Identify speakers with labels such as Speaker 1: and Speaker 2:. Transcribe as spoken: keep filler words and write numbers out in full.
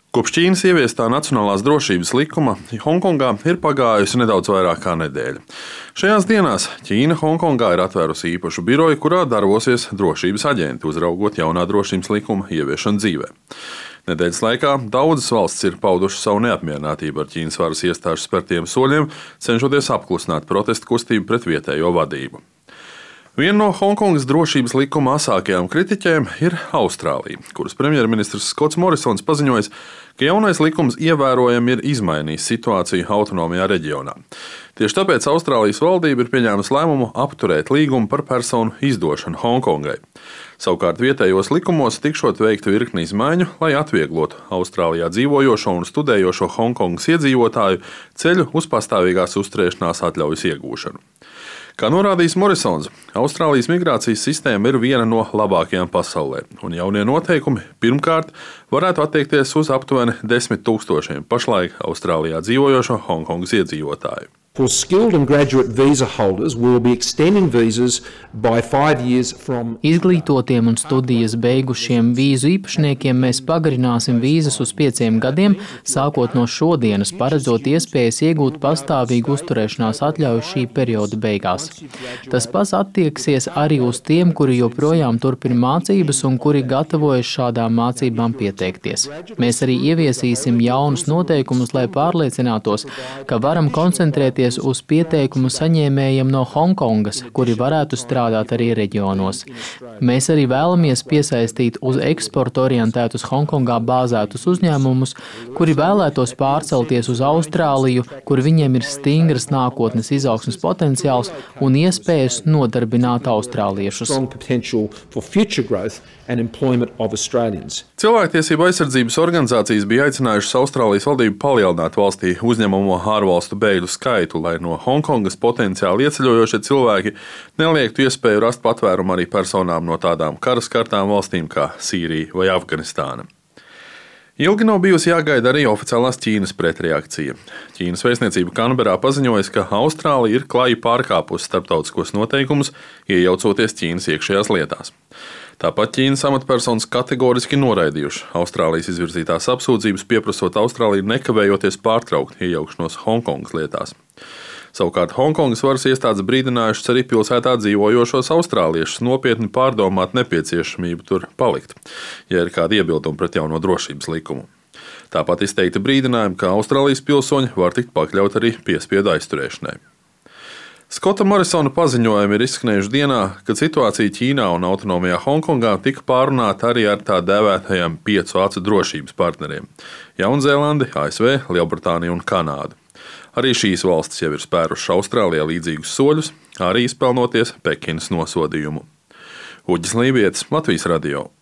Speaker 1: Kopš Ķīnas ieviestā Nacionālās drošības likuma Honkongā ir pagājusi nedaudz vairāk kā nedēļa. Šajās dienās Ķīna Honkongā ir atvērusi īpašu biroju, kurā darbosies drošības aģenti, uzraugot jaunā drošības likuma ieviešanu dzīvē. Nedēļas laikā daudzas valstis ir paudušas savu neapmierinātību ar Ķīnas varas iestāžu spērtiem soļiem, cenšoties apklusināt protestu kustību pret vietējo vadību. Viena no Hongkongas drošības likuma asākajām kritiķēm ir Austrālija, kuras premjerministrs Skots Morisons paziņojis, ka jaunais likums ievērojami ir izmainījis situāciju autonomajā reģionā. Tieši tāpēc Austrālijas valdība ir pieņēmusi lēmumu apturēt līgumu par personu izdošanu Hongkongai. Savukārt vietējos likumos tikšot veikta virkne izmaiņu, lai atvieglotu Austrālijā dzīvojošo un studējošo Hongkongas iedzīvotāju ceļu uz pastāvīgās uzturēšanās atļaujas iegūšanu. Kā norādījis Morisons, Austrālijas migrācijas sistēma ir viena no labākajām pasaulē, un jaunie noteikumi pirmkārt varētu attiekties uz aptuveni desmit tūkstošiem pašlaik Austrālijā dzīvojošo Hongkongas iedzīvotāju.
Speaker 2: For skilled and graduate visa holders, we will be extending visas by five years from...
Speaker 3: Izglītotiem un studijas beigušiem vīzu īpašniekiem mēs pagarināsim vīzas uz pieciem gadiem, sākot no šodienas, paredzot iespējas iegūt pastāvīgu uzturēšanās atļauju šī perioda beigās. Tas pats attieksies arī uz tiem, kuri joprojām turpina mācības un kuri gatavojas šādām mācībām pieteikties. Mēs arī ieviesīsim jaunus noteikumus, lai pārliecinātos, ka varam koncentrēties uz pieteikumu saņēmējiem no Hongkongas, kuri varētu strādāt arī reģionos. Mēs arī vēlamies piesaistīt uz eksportu orientētus Hongkongā bāzētus uzņēmumus, kuri vēlētos pārcelties uz Austrāliju, kur viņiem ir stingras nākotnes izaugsmes potenciāls un iespējas nodarbināt austrāliešus.
Speaker 1: Cilvēktiesību aizsardzības organizācijas bija aicinājušas Austrālijas valdību palielināt valstī uzņemamo ārvalstu bēgļu skaitu, lai no Hongkongas potenciāli ieceļojošie cilvēki neliektu iespēju rast patvērumu arī personām no tādām kara skartām valstīm kā Sīrija vai Afganistāna. Ilgi nav bijusi jāgaida arī oficiālās Ķīnas pretreakcija. Ķīnas vēstniecība Kanberā paziņojas, ka Austrālija ir klāji pārkāpusi starptautiskos noteikumus, iejaucoties Ķīnas iekšējās lietās. Tāpat Ķīnas amatpersonas kategoriski noraidījuši Austrālijas izvirzītās apsūdzības, pieprasot Austrāliju nekavējoties pārtraukt iejaukšanos Hongkongas lietās. Savukārt Hongkongas varas iestādes brīdinājušas arī pilsētā dzīvojošos austrāliešus nopietni pārdomāt nepieciešamību tur palikt, ja ir kādi iebildumi pret jauno drošības likumu. Tāpat izteikti brīdinājumi, ka Austrālijas pilsoņi var tikt pakļaut arī piespiedu aizturēšanai. Skota Morisona paziņojumi ir izskanējuši dienā, kad situācija Ķīnā un autonomajā Hongkongā tika pārunāta arī ar tā dēvētajiem piecu acu drošības partneriem – Jaunzēlandi, A S V, Lielbritāniju un Kanādu. Arī šīs valstis jau ir spērušas Austrālijā līdzīgus soļus, arī izpelnoties Pekinas nosodījumu. Uģis Lībietis, Latvijas radio.